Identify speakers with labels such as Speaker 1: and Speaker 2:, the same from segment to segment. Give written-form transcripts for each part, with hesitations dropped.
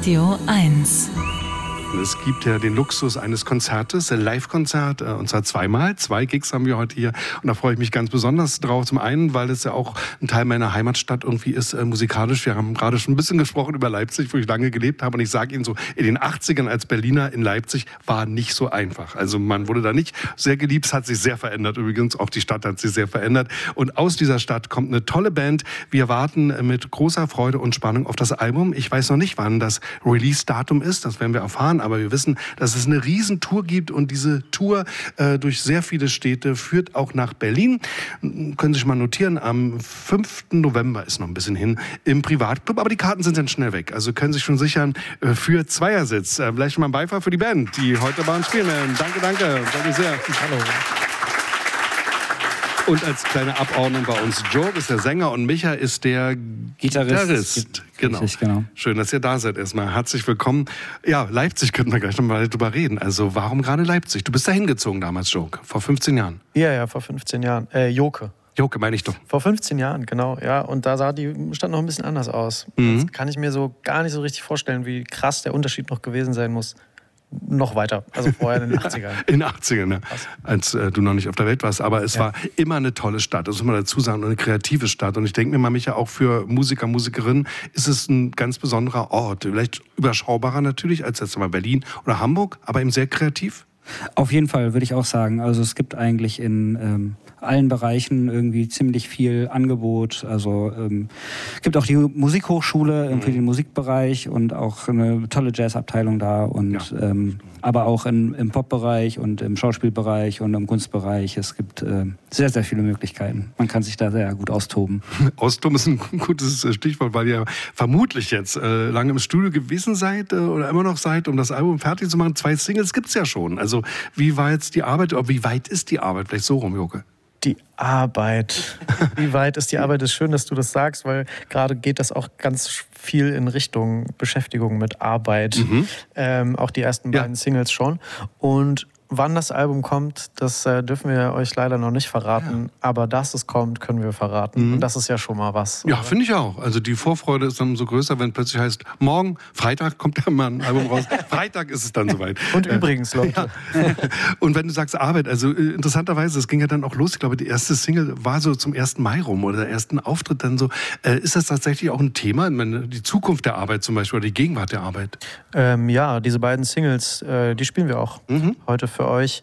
Speaker 1: Radio 1.
Speaker 2: Es gibt ja den Luxus eines Konzertes, ein Live-Konzert, und zwar zweimal. 2 Gigs haben wir heute hier und da freue ich mich ganz besonders drauf. Zum einen, weil es ja auch ein Teil meiner Heimatstadt irgendwie ist, musikalisch. Wir haben gerade schon ein bisschen gesprochen über Leipzig, wo ich lange gelebt habe und ich sage Ihnen so, in den 80ern als Berliner in Leipzig war nicht so einfach. Also man wurde da nicht sehr geliebt, es hat sich sehr verändert übrigens, auch die Stadt hat sich sehr verändert und aus dieser Stadt kommt eine tolle Band. Wir warten mit großer Freude und Spannung auf das Album. Ich weiß noch nicht, wann das Release-Datum ist, das werden wir erfahren, aber wir wissen, dass es eine Riesentour gibt und diese Tour durch sehr viele Städte führt auch nach Berlin. Können Sie sich mal notieren, am 5. November ist noch ein bisschen hin im Privatclub, aber die Karten sind dann schnell weg. Also können Sie sich schon sichern für Zweiersitz. Vielleicht mal ein Beifall für die Band, die heute bei uns spielen werden. Danke, danke sehr. Hallo. Und als kleine Abordnung bei uns, Joe ist der Sänger und Micha ist der Gitarrist. Genau.
Speaker 3: Richtig, genau.
Speaker 2: Schön, dass ihr da seid erstmal. Herzlich willkommen. Ja, Leipzig könnten wir gleich noch mal drüber reden. Also warum gerade Leipzig? Du bist da hingezogen damals, Joe, vor 15 Jahren.
Speaker 4: Ja, vor 15 Jahren. Joke
Speaker 2: meine ich doch.
Speaker 4: Vor 15 Jahren, genau, ja. Und da sah die Stadt noch ein bisschen anders aus. Das kann ich mir so gar nicht so richtig vorstellen, wie krass der Unterschied noch gewesen sein muss. Noch weiter, also vorher in den 80ern.
Speaker 2: In den 80ern, ne? Als du noch nicht auf der Welt warst. Aber es war immer eine tolle Stadt, das muss man dazu sagen, eine kreative Stadt. Und ich denke mir mal, Micha, auch für Musiker, Musikerinnen ist es ein ganz besonderer Ort. Vielleicht überschaubarer natürlich als jetzt mal Berlin oder Hamburg, aber eben sehr kreativ.
Speaker 3: Auf jeden Fall, würde ich auch sagen. Also es gibt eigentlich in allen Bereichen irgendwie ziemlich viel Angebot. Also gibt auch die Musikhochschule für den Musikbereich und auch eine tolle Jazzabteilung da. Und aber auch im Popbereich und im Schauspielbereich und im Kunstbereich. Es gibt sehr, sehr viele Möglichkeiten. Man kann sich da sehr gut austoben.
Speaker 2: Austoben ist ein gutes Stichwort, weil ihr vermutlich jetzt lange im Studio gewesen seid oder immer noch seid, um das Album fertig zu machen. 2 Singles gibt es ja schon. Also wie war jetzt die Arbeit, oder wie weit ist die Arbeit? Vielleicht so rum, Joke.
Speaker 4: Die Arbeit. Wie weit ist die Arbeit? Ist schön, dass du das sagst, weil gerade geht das auch ganz viel in Richtung Beschäftigung mit Arbeit. Auch die ersten beiden Singles schon. Und wann das Album kommt, das dürfen wir euch leider noch nicht verraten. Aber dass es kommt, können wir verraten. Und das ist ja schon mal was.
Speaker 2: Ja, finde ich auch. Also die Vorfreude ist dann umso größer, wenn plötzlich heißt, morgen, Freitag, kommt ja mal ein Album raus. Freitag ist es dann soweit.
Speaker 4: Und übrigens, Leute.
Speaker 2: Ja. Und wenn du sagst Arbeit, also interessanterweise, es ging ja dann auch los. Ich glaube, die erste Single war so zum 1. Mai rum oder der ersten Auftritt dann so. Ist das tatsächlich auch ein Thema? Ich meine, die Zukunft der Arbeit zum Beispiel oder die Gegenwart der Arbeit?
Speaker 4: Ja, diese beiden Singles, die spielen wir auch heute für euch,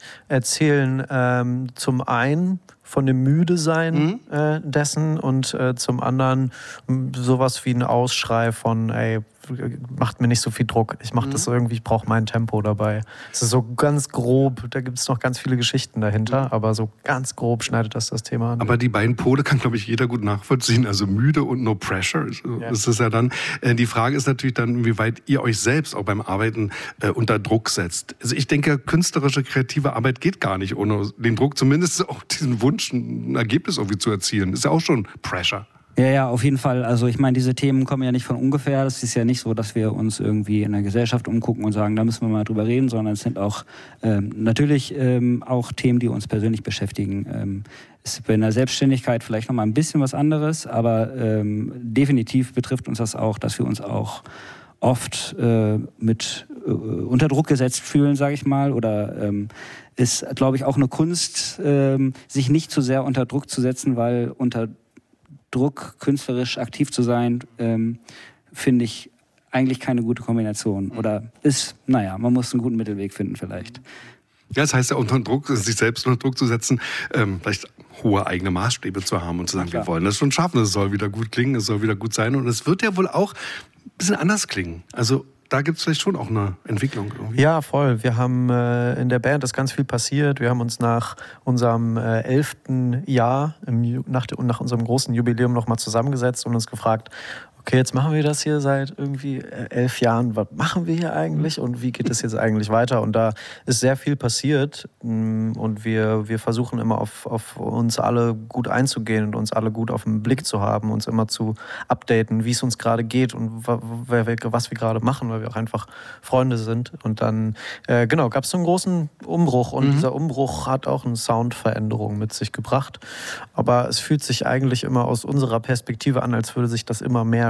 Speaker 4: erzählen zum einen von dem Müde-Sein dessen und zum anderen sowas wie ein Ausschrei von, ey, macht mir nicht so viel Druck, ich mache das irgendwie, ich brauche mein Tempo dabei. Es ist so ganz grob, da gibt es noch ganz viele Geschichten dahinter, aber so ganz grob schneidet das Thema an.
Speaker 2: Aber die beiden Pole kann, glaube ich, jeder gut nachvollziehen, also müde und no pressure ist es ja dann. Die Frage ist natürlich dann, wie weit ihr euch selbst auch beim Arbeiten unter Druck setzt. Also ich denke, künstlerische, kreative Arbeit geht gar nicht ohne den Druck, zumindest auch diesen Wunsch, ein Ergebnis irgendwie zu erzielen. Ist ja auch schon Pressure.
Speaker 3: Ja, auf jeden Fall. Also ich meine, diese Themen kommen ja nicht von ungefähr. Das ist ja nicht so, dass wir uns irgendwie in der Gesellschaft umgucken und sagen, da müssen wir mal drüber reden, sondern es sind auch natürlich auch Themen, die uns persönlich beschäftigen. Ist bei einer Selbstständigkeit vielleicht noch mal ein bisschen was anderes, aber definitiv betrifft uns das auch, dass wir uns auch oft mit unter Druck gesetzt fühlen, sage ich mal, oder ist, glaube ich, auch eine Kunst, sich nicht zu sehr unter Druck zu setzen, weil unter Druck, künstlerisch aktiv zu sein, finde ich eigentlich keine gute Kombination. Oder ist, man muss einen guten Mittelweg finden vielleicht.
Speaker 2: Ja, das heißt ja unter Druck, sich selbst unter Druck zu setzen, vielleicht hohe eigene Maßstäbe zu haben und zu sagen, wir wollen das schon schaffen, es soll wieder gut klingen, es soll wieder gut sein und es wird ja wohl auch ein bisschen anders klingen. Also da gibt es vielleicht schon auch eine Entwicklung irgendwie.
Speaker 4: Ja, voll. Wir haben in der Band ist ganz viel passiert. Wir haben uns nach unserem 11. Jahr, nach unserem großen Jubiläum nochmal zusammengesetzt und uns gefragt, okay, jetzt machen wir das hier seit irgendwie 11 Jahren. Was machen wir hier eigentlich und wie geht es jetzt eigentlich weiter? Und da ist sehr viel passiert und wir versuchen immer auf uns alle gut einzugehen und uns alle gut auf den Blick zu haben, uns immer zu updaten, wie es uns gerade geht und was wir gerade machen, weil wir auch einfach Freunde sind. Und dann, gab es so einen großen Umbruch und dieser Umbruch hat auch eine Soundveränderung mit sich gebracht. Aber es fühlt sich eigentlich immer aus unserer Perspektive an, als würde sich das immer mehr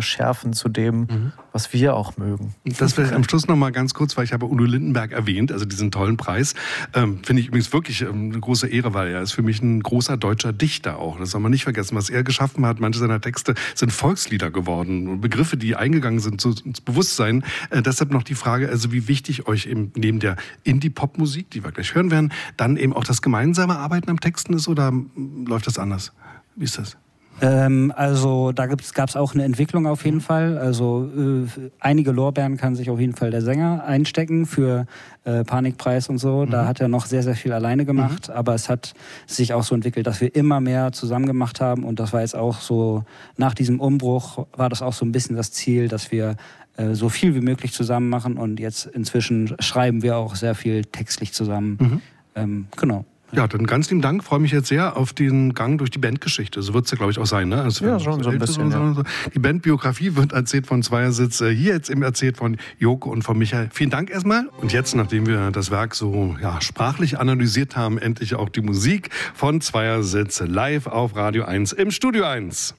Speaker 4: mehr schärfen zu dem, was wir auch mögen.
Speaker 2: Das wäre am Schluss noch mal ganz kurz, weil ich habe Udo Lindenberg erwähnt, also diesen tollen Preis. Finde ich übrigens wirklich eine große Ehre, weil er ist für mich ein großer deutscher Dichter auch. Das soll man nicht vergessen, was er geschaffen hat. Manche seiner Texte sind Volkslieder geworden, Begriffe, die eingegangen sind ins Bewusstsein. Deshalb noch die Frage, also wie wichtig euch eben neben der Indie-Pop-Musik, die wir gleich hören werden, dann eben auch das gemeinsame Arbeiten am Texten ist, oder läuft das anders? Wie ist das?
Speaker 3: Also da gab es auch eine Entwicklung auf jeden Fall. Also einige Lorbeeren kann sich auf jeden Fall der Sänger einstecken für Panikpreis und so. Da hat er noch sehr, sehr viel alleine gemacht. Aber es hat sich auch so entwickelt, dass wir immer mehr zusammen gemacht haben. Und das war jetzt auch so, nach diesem Umbruch war das auch so ein bisschen das Ziel, dass wir so viel wie möglich zusammen machen. Und jetzt inzwischen schreiben wir auch sehr viel textlich zusammen. Genau.
Speaker 2: Ja, dann ganz lieben Dank. Freue mich jetzt sehr auf den Gang durch die Bandgeschichte. So wird es ja, glaube ich, auch sein, ne? Also
Speaker 4: ja, schon so ein bisschen. Ja.
Speaker 2: Die Bandbiografie wird erzählt von Zweiersitz. Hier jetzt eben erzählt von Joko und von Michael. Vielen Dank erstmal. Und jetzt, nachdem wir das Werk so sprachlich analysiert haben, endlich auch die Musik von Zweiersitz live auf Radio 1 im Studio 1.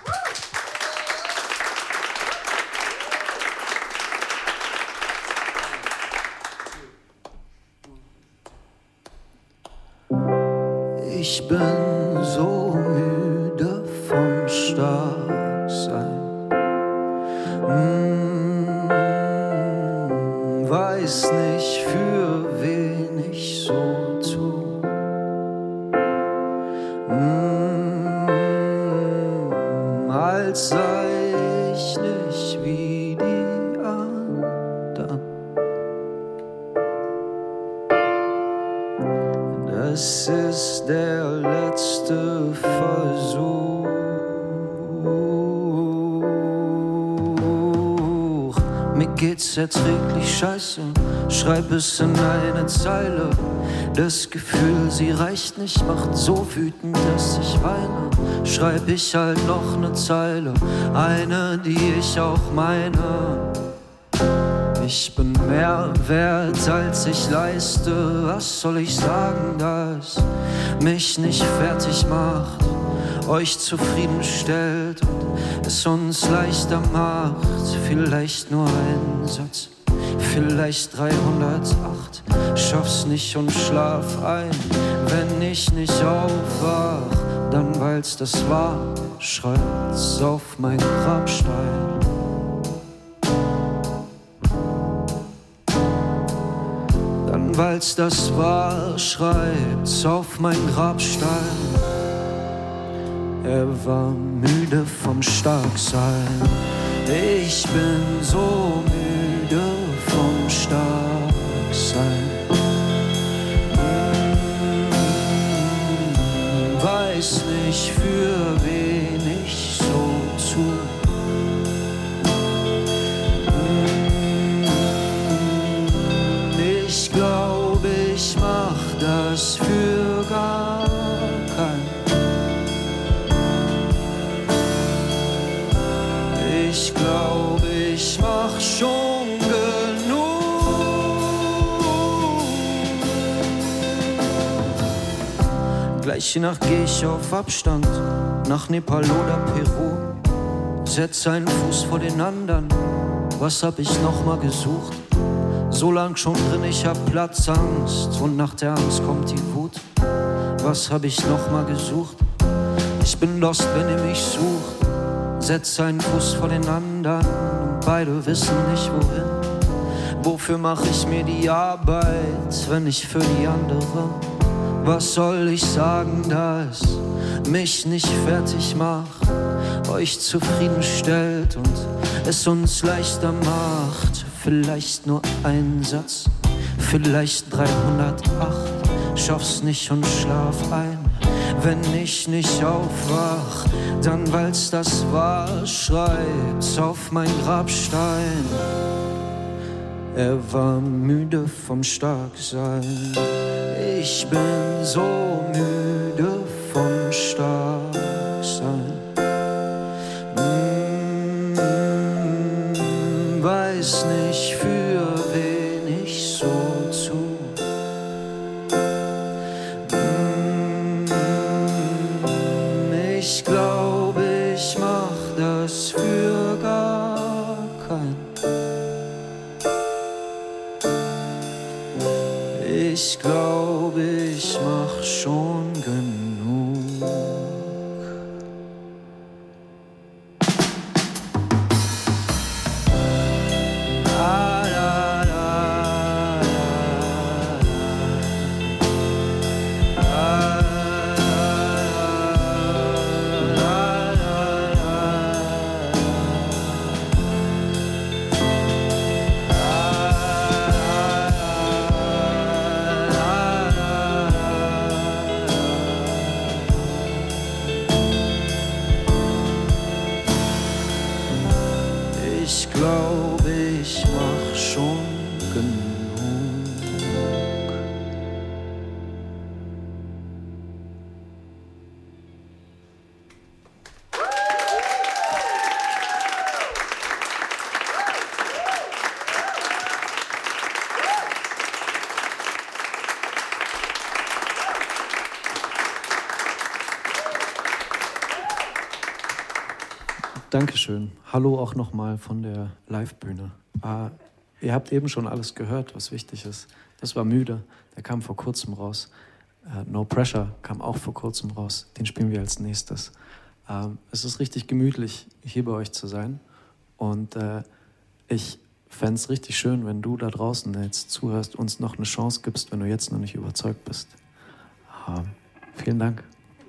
Speaker 1: Ich bin so müde vom Starksein. Weiß nicht, für wen ich so tu. Als sei ich nicht wie die anderen. Das ist der letzte Versuch. Mir geht's erträglich scheiße, schreib es in eine Zeile. Das Gefühl, sie reicht nicht, macht so wütend, dass ich weine. Schreib ich halt noch eine Zeile, eine, die ich auch meine. Ich bin mehr wert, als ich leiste. Was soll ich sagen, das mich nicht fertig macht, euch zufriedenstellt und es uns leichter macht? Vielleicht nur ein Satz, vielleicht 308. Schaff's nicht und schlaf ein. Wenn ich nicht aufwach, dann weil's das war, schreibt's auf mein Grabstein. Weil's das war, schreibt's auf mein Grabstein. Er war müde vom Starksein. Ich bin so müde vom Starksein. Weiß nicht, für wen ich so tu. Ich glaube, ich mach das für gar keinen. Ich glaube, ich mach schon genug. Gleich je nach geh ich auf Abstand, nach Nepal oder Peru. Setz einen Fuß vor den anderen, was hab ich noch mal gesucht? So lang schon drin, ich hab Platzangst und nach der Angst kommt die Wut. Was hab ich noch mal gesucht? Ich bin lost, wenn ihr mich sucht. Setz einen Fuß vor den anderen und beide wissen nicht wohin. Wofür mach ich mir die Arbeit, wenn nicht für die andere? Was soll ich sagen, das mich nicht fertig macht, euch zufriedenstellt und es uns leichter macht? Vielleicht nur ein Satz, vielleicht 308. Schaff's nicht und schlaf ein. Wenn ich nicht aufwach, dann weil's das war, schreibt's auf mein Grabstein. Er war müde vom Starksein. Ich bin so müde vom Starksein. Weiß nicht, für wen ich so tu. Ich glaube, ich mach das für gar Ich glaube, ich mach schon genug. Ich glaube, ich mach schon genug.
Speaker 4: Dankeschön. Hallo auch nochmal von der Livebühne. Ihr habt eben schon alles gehört, was wichtig ist. Das war Müde, der kam vor kurzem raus. No Pressure kam auch vor kurzem raus. Den spielen wir als nächstes. Es ist richtig gemütlich, hier bei euch zu sein. Und ich fände es richtig schön, wenn du da draußen, der jetzt zuhörst, uns noch eine Chance gibst, wenn du jetzt noch nicht überzeugt bist. Vielen Dank.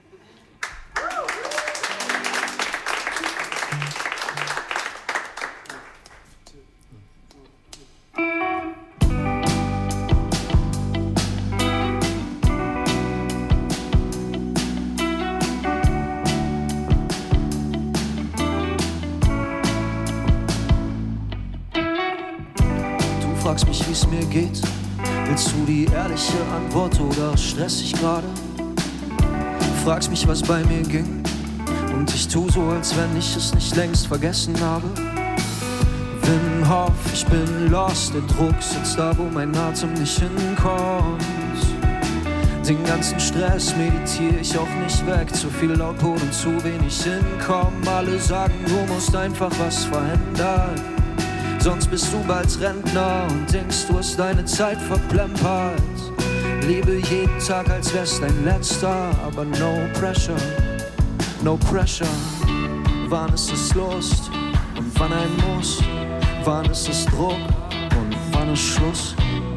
Speaker 1: Fragst mich, wie's mir geht. Willst du die ehrliche Antwort oder stress ich gerade? Fragst mich, was bei mir ging. Und ich tu so, als wenn ich es nicht längst vergessen habe. Wim Hof, ich bin lost. Der Druck sitzt da, wo mein Atem nicht hinkommt. Den ganzen Stress meditiere ich auch nicht weg. Zu viel Output und zu wenig Hinkommen. Alle sagen, du musst einfach was verändern. Sonst bist du bald Rentner und denkst, du hast deine Zeit verplempert. Lebe jeden Tag, als wär's dein letzter, aber no pressure, no pressure. Wann ist es Lust und wann ein Muss? Wann ist es Druck und wann ist Schluss?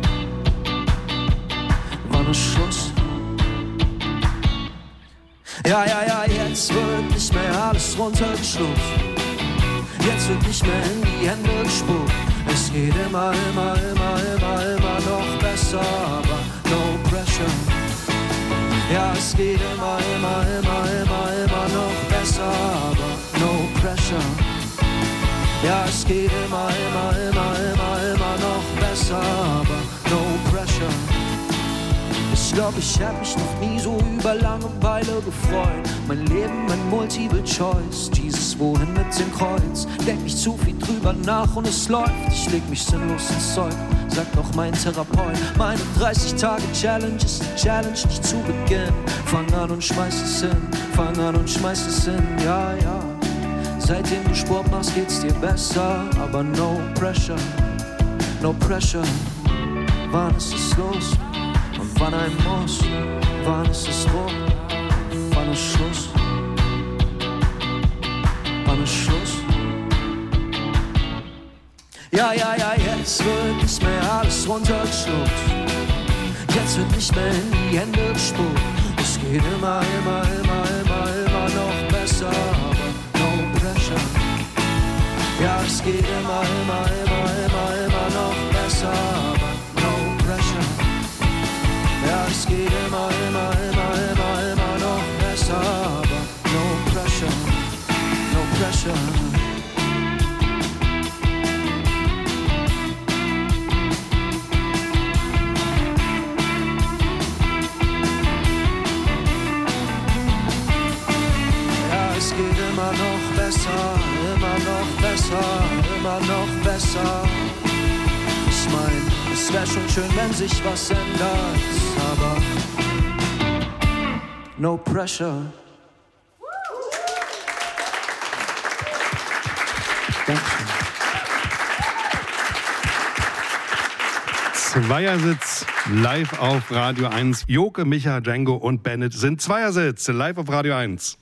Speaker 1: Wann ist Schluss? Ja, jetzt wird nicht mehr alles runtergeschluckt. Jetzt wird nicht mehr in die Hände gespuckt. Es geht immer noch besser, aber no pressure. Ja, es geht immer noch besser, aber no pressure. Ja, es geht immer noch besser, aber no pressure. Ich glaub, ich hab mich noch nie so über Langeweile gefreut. Mein Leben, mein Multiple Choice. Jesus, wohin mit dem Kreuz? Denk nicht zu viel drüber nach und es läuft. Ich leg mich sinnlos ins Zeug, sagt noch mein Therapeut. Meine 30-Tage-Challenge ist eine Challenge, nicht zu Beginn. Fang an und schmeiß es hin, ja. Seitdem du Sport machst, geht's dir besser, aber no pressure, no pressure. Wann ist es los? Und wann ein Muss? Wann ist es Druck? Wann ist Schluss? Wann ist Schluss? Ja, jetzt wird nicht mehr alles runtergeschluckt. Jetzt wird nicht mehr in die Hände gespuckt. Es geht immer noch besser, aber no pressure. Ja, es geht immer noch besser, aber no pressure. Ja, es geht immer noch besser, aber no pressure, no pressure. Ja, es geht immer noch besser. Ich mein, es wär schon schön, wenn sich was ändert, aber no pressure.
Speaker 2: Dankeschön. Zweiersitz live auf Radio 1. Joke, Micha, Django und Bennett sind Zweiersitz live auf Radio 1.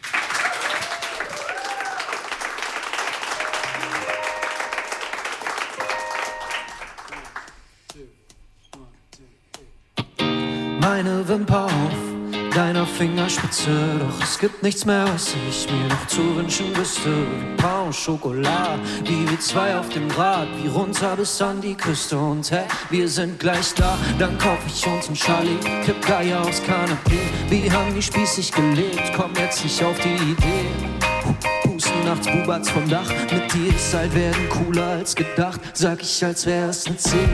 Speaker 1: Meine Wimper auf deiner Fingerspitze, doch es gibt nichts mehr, was ich mir noch zu wünschen wüsste. Wie Pain Chocolat, wie wir zwei auf dem Rad, wie runter bis an die Küste. Und hey, wir sind gleich da, dann kauf ich uns ein Charlie, kipp Geier aus Kanapé. Wir haben die spießig gelebt, komm jetzt nicht auf die Idee. Pusten nachts Bubatz vom Dach, mit dir ist alt werden cooler als gedacht, sag ich, als wär es eine 10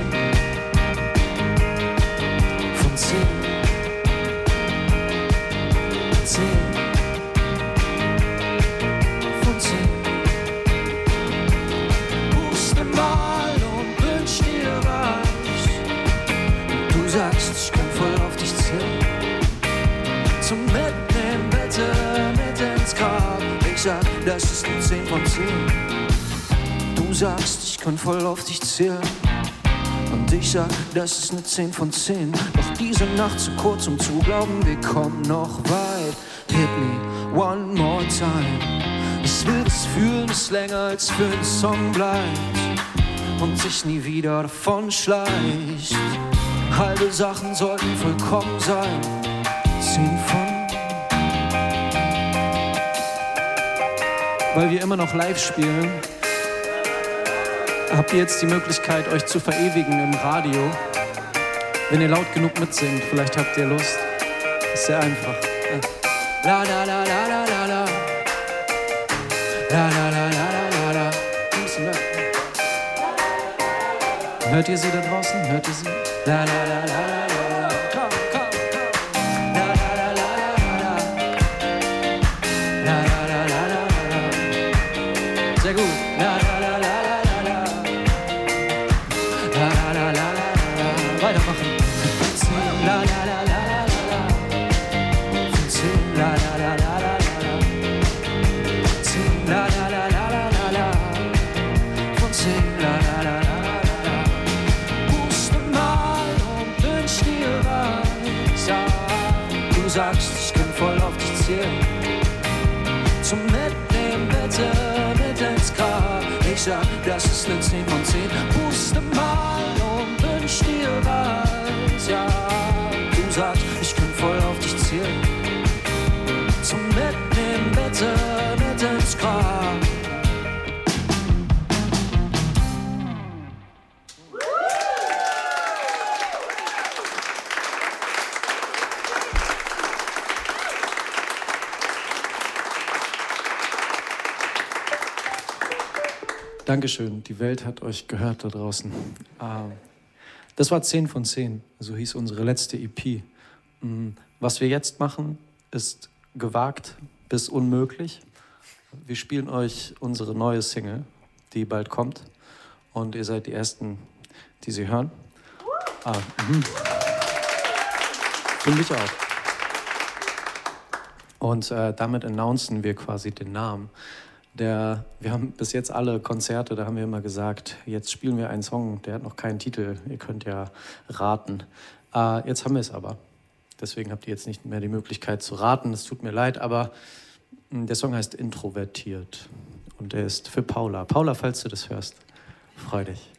Speaker 1: von 10. 10 von 10. Puste mal und wünsch dir was. Du sagst, ich kann voll auf dich zählen. Zum Mitnehmen bitte mit ins Grab. Ich sag, das ist eine 10 von 10. Du sagst, ich kann voll auf dich zählen. Und ich sag, das ist eine 10 von 10. Doch diese Nacht zu kurz, um zu glauben, wir kommen noch weit. Hit me one more time. Ich will das fühlen, das länger als für einen Song bleibt und sich nie wieder davon schleicht. Halbe Sachen sollten vollkommen sein. 10 von. Weil wir immer noch live spielen, habt ihr jetzt die Möglichkeit, euch zu verewigen im Radio. Wenn ihr laut genug mitsingt, vielleicht habt ihr Lust. Ist sehr einfach. La la la la la la la. La la la la la la la. Hört ihr sie da draußen? Hört ihr sie? La la la la la la. Komm, komm, komm. La la la la la la. La la la la la la. Sehr gut. La la la la la la. La la la la la. Weitermachen. La la la la la la. La la la la la la. La la la la la la. Von 10. La la la la la. Puste mal und wünsch dir was. Ja, du sagst, ich kann voll auf dich zählen. Zum Mitnehmen bitte mit ins Grab. Ich sag, das ist eine 10 von 10. Puste mal und wünsch dir was. Ja, du sagst, ich kann voll auf dich zählen. Zum Mitnehmen bitte mit ins Grab. Dankeschön, die Welt hat euch gehört da draußen. Das war 10 von 10, so hieß unsere letzte EP. Was wir jetzt machen, ist gewagt bis unmöglich. Wir spielen euch unsere neue Single, die bald kommt. Und ihr seid die Ersten, die sie hören. Finde ich auch. Und damit announcen wir quasi den Namen. Wir haben bis jetzt alle Konzerte, da haben wir immer gesagt, jetzt spielen wir einen Song, der hat noch keinen Titel, ihr könnt ja raten. Jetzt haben wir es aber. Deswegen habt ihr jetzt nicht mehr die Möglichkeit zu raten, es tut mir leid, aber der Song heißt Introvertiert und der ist für Paula. Paula, falls du das hörst, freu dich.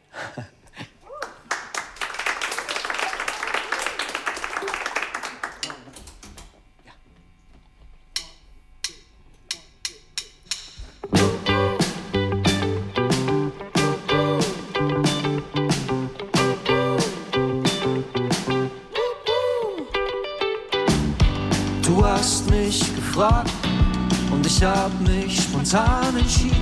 Speaker 1: Du hast mich gefragt und ich hab mich spontan entschieden.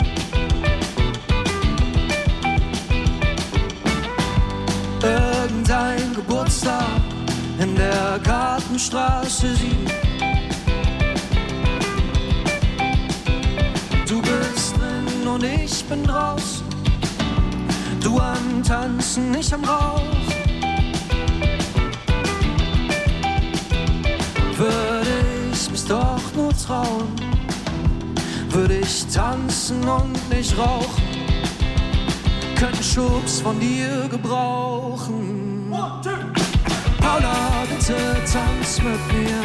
Speaker 1: Irgendein Geburtstag in der Gartenstraße 7. Du bist drin und ich bin draußen. Du am Tanzen, ich am Rauch. Würde ich mich doch nur trauen, würde ich tanzen und nicht rauchen. könnte Schubs von dir gebrauchen. Paula, bitte tanz mit mir,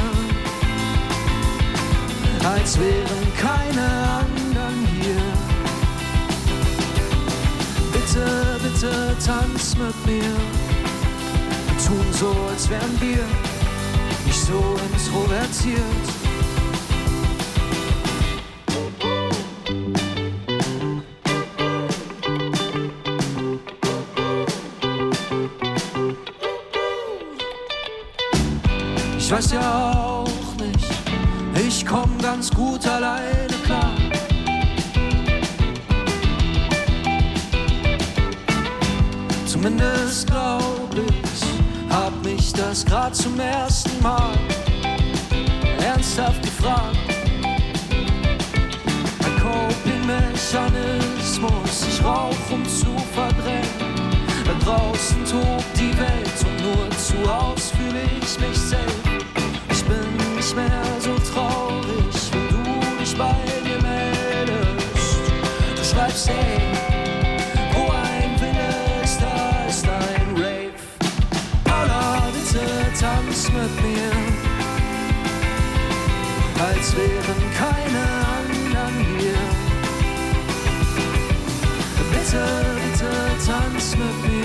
Speaker 1: als wären keine anderen hier. Bitte, bitte tanz mit mir, tun so, als wären wir nicht so introvertiert. Ich weiß ja auch nicht, ich komm ganz gut alleine klar. Zumindest glaub ich, hab mich das grad zum ersten Mal ernsthaft gefragt. Ein Coping-Mechanismus, ich rauch, um zu verdrängen. Da draußen tobt die Welt und nur zu Haus fühl ich mich safe. Ich bin nicht mehr so traurig, wenn du dich bei mir meldest. Du schreibst, hey, wo ein Wille ist, da ist ein Rave. Paula, bitte tanz mit mir, als wären keine anderen hier. Bitte, bitte tanz mit mir.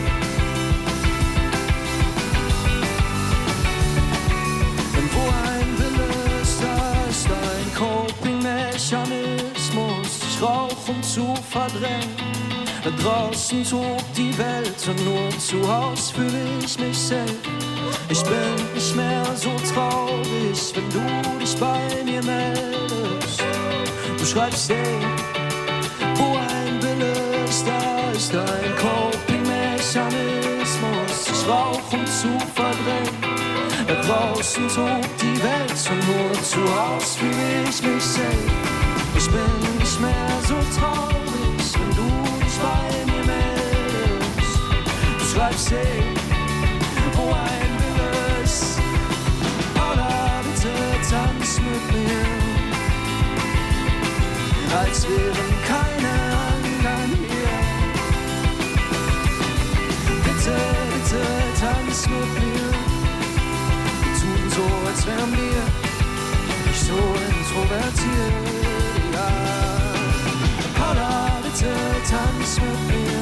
Speaker 1: Denn wo ein Wille ist, da ist ein Coping-Mechanismus. Ich rauch, um zu verdrängen. Da draußen tobt die Welt und nur zu Haus fühl ich mich safe. Ich bin nicht mehr so traurig, wenn du dich bei mir meldest. Du schreibst, hey, wo ein Wille ist, da ist ein Coping-Mechanismus. Ich rauch, um zu verdrängen. Da draußen tobt die Welt und nur zu Haus fühl ich mich safe. Ich bin nicht mehr so traurig, wenn du dich bei mir meldest. Du schreibst, hey, wo ein Wille ist. Paula, bitte tanz mit mir, als wären keine anderen hier. Bitte, bitte tanz mit mir, wir tun so, als wären wir nicht so introvertiert. Ja. Paula, bitte tanz mit mir,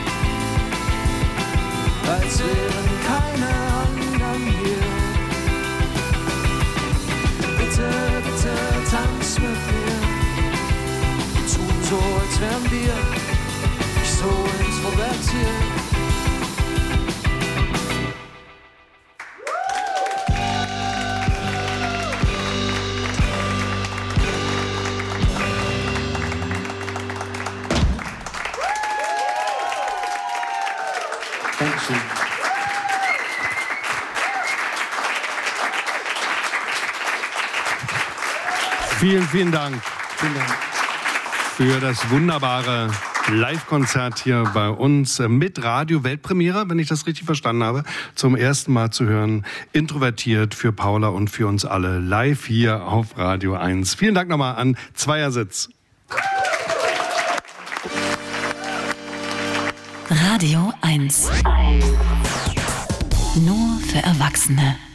Speaker 1: als wären keine anderen hier. Bitte, bitte tanz mit mir, so als wären wir nicht so introvertiert. Dankeschön.
Speaker 2: Vielen, vielen Dank.
Speaker 1: Vielen Dank
Speaker 2: für das wunderbare Live-Konzert hier bei uns mit Radio-Weltpremiere, wenn ich das richtig verstanden habe, zum ersten Mal zu hören. Introvertiert für Paula und für uns alle live hier auf Radio 1. Vielen Dank nochmal an Zweiersitz.
Speaker 5: Radio 1. Nur für Erwachsene.